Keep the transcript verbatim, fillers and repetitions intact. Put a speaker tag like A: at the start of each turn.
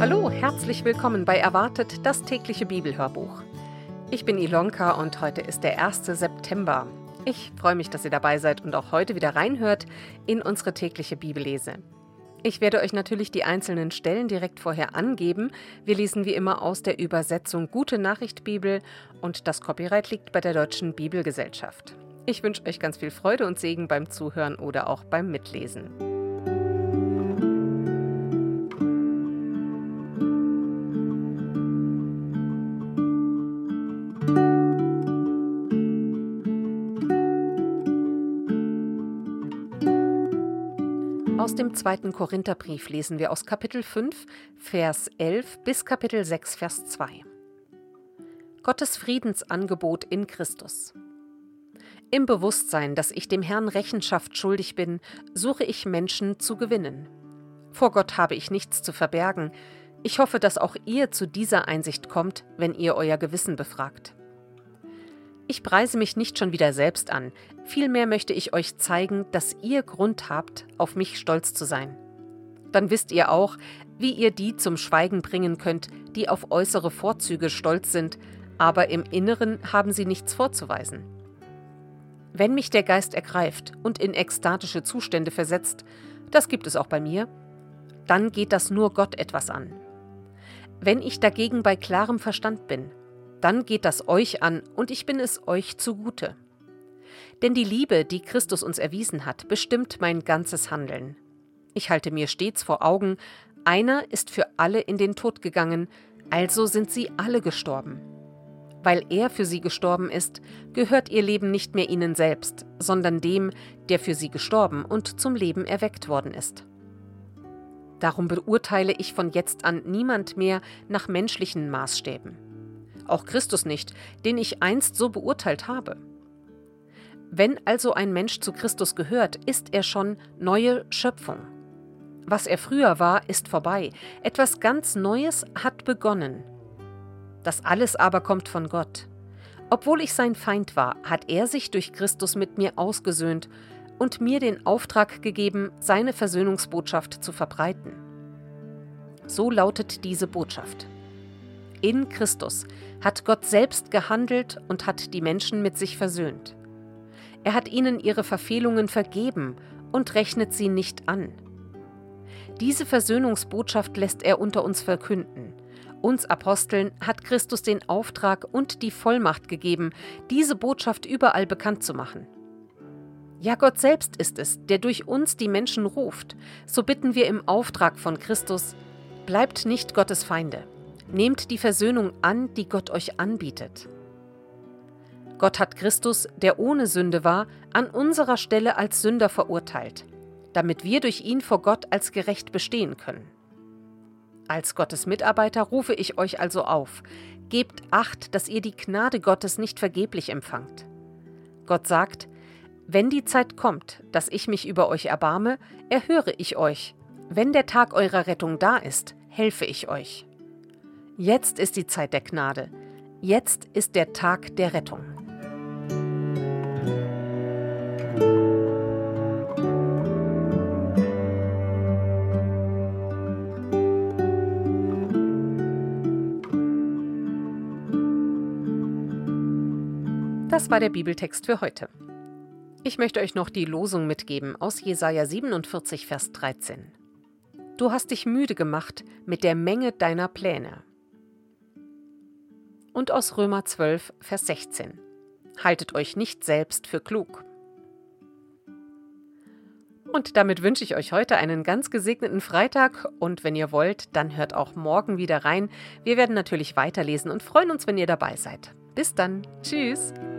A: Hallo, herzlich willkommen bei Erwartet, das tägliche Bibelhörbuch. Ich bin Ilonka und heute ist der erste September. Ich freue mich, dass ihr dabei seid und auch heute wieder reinhört in unsere tägliche Bibellese. Ich werde euch natürlich die einzelnen Stellen direkt vorher angeben. Wir lesen wie immer aus der Übersetzung Gute Nachricht Bibel und das Copyright liegt bei der Deutschen Bibelgesellschaft. Ich wünsche euch ganz viel Freude und Segen beim Zuhören oder auch beim Mitlesen. Aus dem zweiten Korintherbrief lesen wir aus Kapitel fünf, Vers elf bis Kapitel sechs, Vers zwei. Gottes Friedensangebot in Christus. Im Bewusstsein, dass ich dem Herrn Rechenschaft schuldig bin, suche ich Menschen zu gewinnen. Vor Gott habe ich nichts zu verbergen. Ich hoffe, dass auch ihr zu dieser Einsicht kommt, wenn ihr euer Gewissen befragt. Ich preise mich nicht schon wieder selbst an, vielmehr möchte ich euch zeigen, dass ihr Grund habt, auf mich stolz zu sein. Dann wisst ihr auch, wie ihr die zum Schweigen bringen könnt, die auf äußere Vorzüge stolz sind, aber im Inneren haben sie nichts vorzuweisen. Wenn mich der Geist ergreift und in ekstatische Zustände versetzt, das gibt es auch bei mir, dann geht das nur Gott etwas an. Wenn ich dagegen bei klarem Verstand bin, dann geht das euch an und ich bin es euch zugute. Denn die Liebe, die Christus uns erwiesen hat, bestimmt mein ganzes Handeln. Ich halte mir stets vor Augen, einer ist für alle in den Tod gegangen, also sind sie alle gestorben. Weil er für sie gestorben ist, gehört ihr Leben nicht mehr ihnen selbst, sondern dem, der für sie gestorben und zum Leben erweckt worden ist. Darum beurteile ich von jetzt an niemand mehr nach menschlichen Maßstäben. Auch Christus nicht, den ich einst so beurteilt habe. Wenn also ein Mensch zu Christus gehört, ist er schon neue Schöpfung. Was er früher war, ist vorbei. Etwas ganz Neues hat begonnen. Das alles aber kommt von Gott. Obwohl ich sein Feind war, hat er sich durch Christus mit mir ausgesöhnt und mir den Auftrag gegeben, seine Versöhnungsbotschaft zu verbreiten. So lautet diese Botschaft. In Christus hat Gott selbst gehandelt und hat die Menschen mit sich versöhnt. Er hat ihnen ihre Verfehlungen vergeben und rechnet sie nicht an. Diese Versöhnungsbotschaft lässt er unter uns verkünden. Uns Aposteln hat Christus den Auftrag und die Vollmacht gegeben, diese Botschaft überall bekannt zu machen. Ja, Gott selbst ist es, der durch uns die Menschen ruft. So bitten wir im Auftrag von Christus, bleibt nicht Gottes Feinde. Nehmt die Versöhnung an, die Gott euch anbietet. Gott hat Christus, der ohne Sünde war, an unserer Stelle als Sünder verurteilt, damit wir durch ihn vor Gott als gerecht bestehen können. Als Gottes Mitarbeiter rufe ich euch also auf, gebt Acht, dass ihr die Gnade Gottes nicht vergeblich empfangt. Gott sagt, wenn die Zeit kommt, dass ich mich über euch erbarme, erhöre ich euch. Wenn der Tag eurer Rettung da ist, helfe ich euch. Jetzt ist die Zeit der Gnade. Jetzt ist der Tag der Rettung. Das war der Bibeltext für heute. Ich möchte euch noch die Losung mitgeben aus Jesaja siebenundvierzig, Vers dreizehn. Du hast dich müde gemacht mit der Menge deiner Pläne. Und aus Römer zwölf, Vers sechzehn. Haltet euch nicht selbst für klug. Und damit wünsche ich euch heute einen ganz gesegneten Freitag und wenn ihr wollt, dann hört auch morgen wieder rein. Wir werden natürlich weiterlesen und freuen uns, wenn ihr dabei seid. Bis dann. Tschüss.